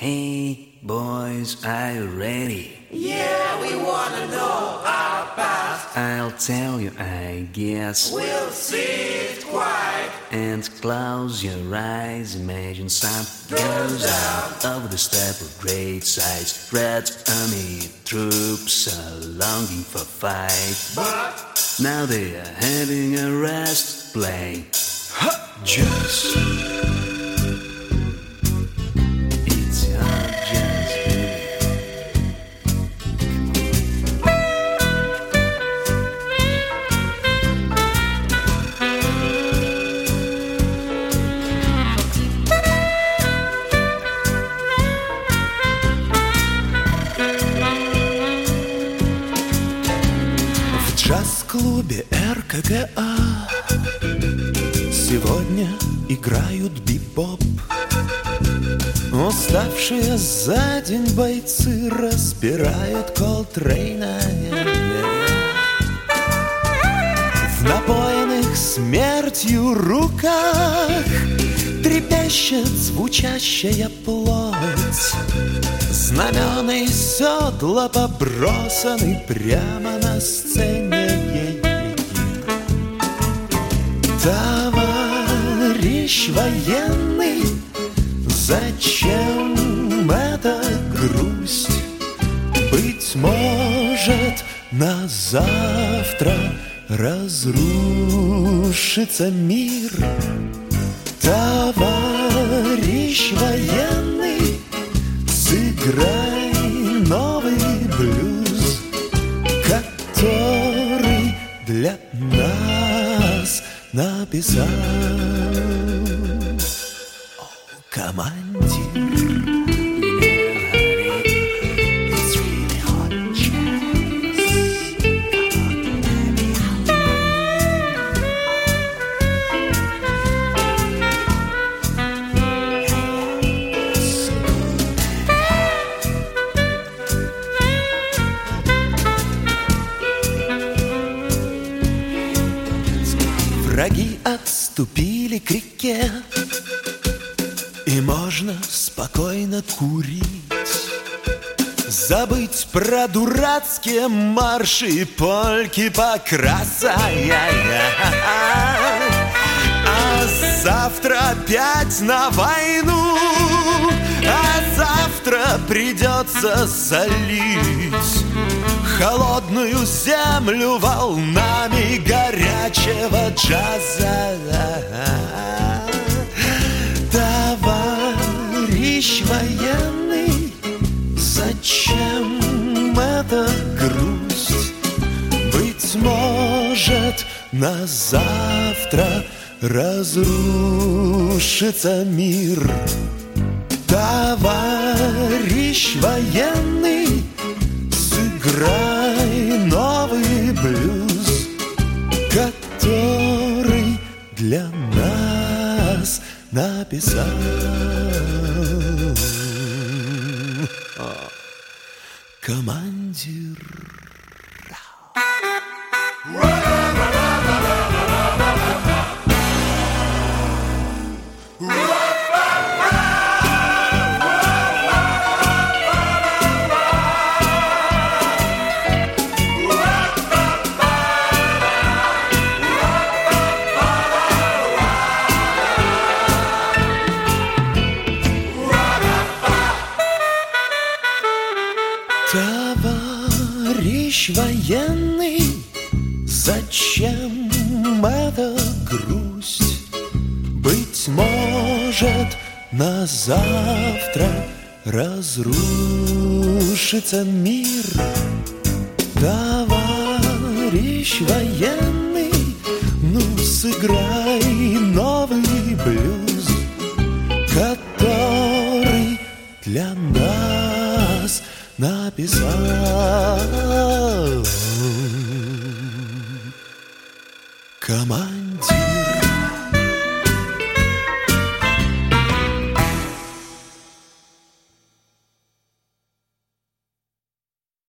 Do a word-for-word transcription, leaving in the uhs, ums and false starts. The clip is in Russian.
Hey, boys, are you ready? Yeah, we wanna know our past. I'll tell you, I guess. We'll sit quiet And close your eyes. Imagine sun goes out over the steppe of great size. Red army troops are longing for fight. But now they are having a rest play. Jazz. It's your jazz, baby. В джаз-клубе эр ка гэ а сегодня играют бибоп. Уставшие за день бойцы разбирают Колтрейна. В напоенных смертью руках трепещет звучащая плоть. Знамена и седла побросаны прямо на сцене. Товарищ военный, зачем эта грусть? Быть может, на завтра разрушится мир. Товарищ военный, сыграй новый блюз, который для нас написал О, командир. It's really hot jazz. Враги отступили к реке, и можно спокойно курить, забыть про дурацкие марши и польки покраса. А завтра опять на войну, а завтра придется солить холодную землю волнами горячего джаза. Товарищ военный, зачем эта грусть? Быть может, на завтра разрушится мир. Товарищ военный, сыграй новый блюз, который для нас написал командир. Товарищ военный, зачем эта грусть? Быть может, на завтра разрушится мир. Товарищ военный, ну сыграй новый блюз, который для нас написал командир.